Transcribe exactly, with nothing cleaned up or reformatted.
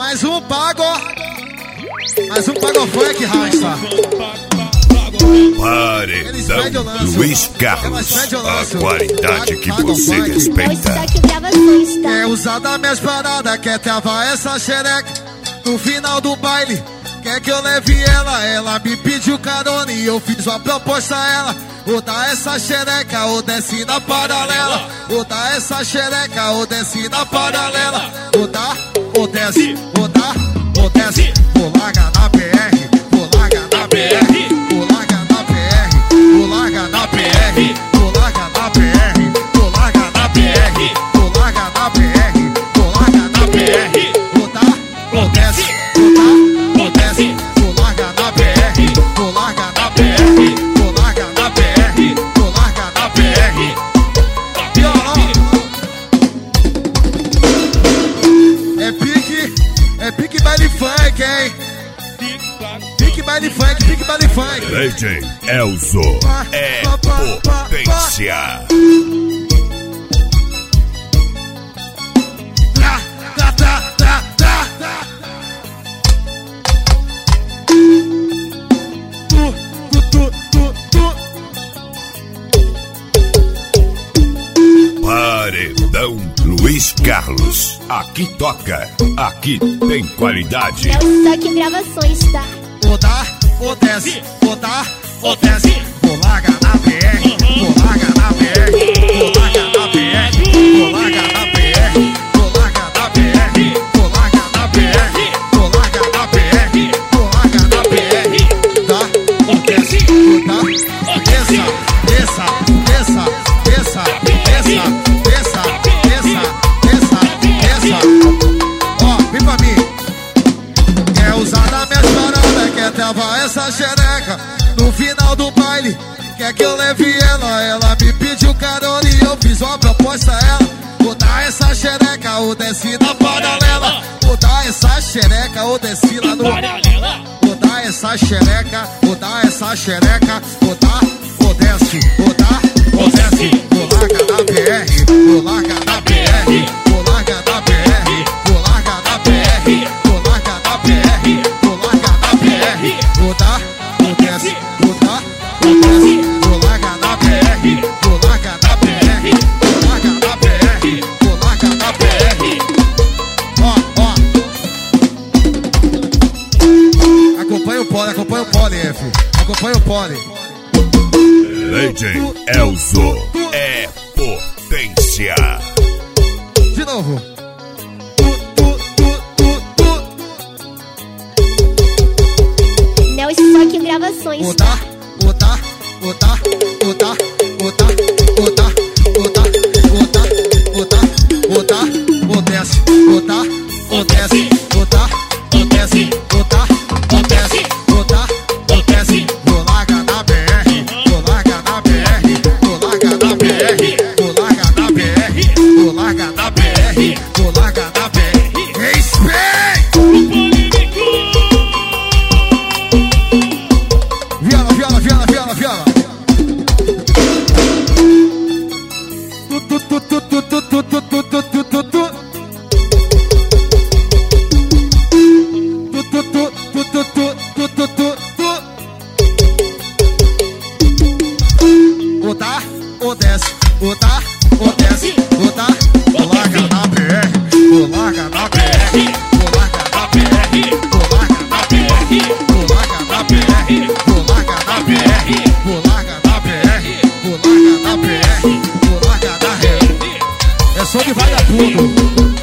Mais um pago, mais um pago funk, rasta. Paredão Luiz Carlos, a qualidade que você respeita. Quer usar das minhas paradas, quer travar essa xereca no final do baile. Quer que eu leve ela, ela me pediu carona e eu fiz uma proposta a ela. Ou dá essa xereca ou desce na paralela. Ou dá essa xereca ou desce na paralela. Ou dá, ou desce, ou dá, ou desce. Vou largar na P R, vou largar na P R, vou largar na P R, vou largar na P R, vou largar na P R, vou largar na P R, vou largar na P R, vou largar na P R. Ou dá, ou desce, ou dá, ou desce. Vou largar na P R, vou largar na P R, vou largar na P R, vou largar na P R. É pique, é pique baile funk, hein? Pique baile funk, pique baile funk. D J Elzo é potência. Tá, tá, tá, tá, tá, tá. Tu, tu, tu, tu, tu. Paredão Luiz Carlos, aqui toca, aqui tem qualidade. É o Saque Gravações, tá? Ou dá, ou desce, ou dá, ou desce. Vou largar na P R, vou largar na P R, vou largar na P R, vou largar na P R, vou largar na P R, vou largar na P R, vou largar na P R, vou largar na P R. Dá, ou desce, ou dá, desça, desça, desça, desça, desça, desça, desça, desça, desça. Ó, vem pra mim. Quer usar das minhas paradas, quer travar essa xereca no final do baile. Quer que eu leve ela, ela me pediu carona e eu fiz uma proposta a ela. Vou dar essa xereca ou desce na paralela. Vou dar essa xereca ou desce lá no... Vou dar essa xereca, vou dar essa xereca. Vou dar, ou desce, vou dar, ou desce. Vou largar na P R, vou largar na P R, vou largar na P R, vou largar na P R, vou largar na P R, vou largar na P R. Vou dar, ou desce, vou dar, ou desce. Vou largar na P R, vou largar na P R, vou largar na P R, vou largar na P R. Ó, ó. Acompanha o pole, acompanha o pole, F. Acompanha o pole. D J Elzo é potência. De novo. Tu, tu, tu, tu, tu. Não, Saque Gravações, Ou tá? dá, ou dá, ou dá, ou dá, ou dá, ou dá, ou dá, ou dá, ou dá, ou dá, ou desce, ou dá, ou desce, ou dá, ou desce, ou dá, ou desce, ou dá, ou desce. Vou largar na B R, vou largar na B R, vou largar na B R, vou largar na B R, vou largar na B R, vou largar na B R. Respeito! Viola, viola, viola, viola, viola. Tu, tu, tu, tu, tu, tu, tu, tu, tu, tu, tu, tu, tu. Tu, tu, tu, tu, tu, tu, tu, tu, tu. Ou dá, ou desce, ou dá, ou desce, ou dá. Vou largar na P R, vou largar na P R, vou largar na P R, vou largar na P R, vou largar na P R, vou largar na P R, vou largar na P R, vou largar na P R, vou largar na R. É som de vagabundo.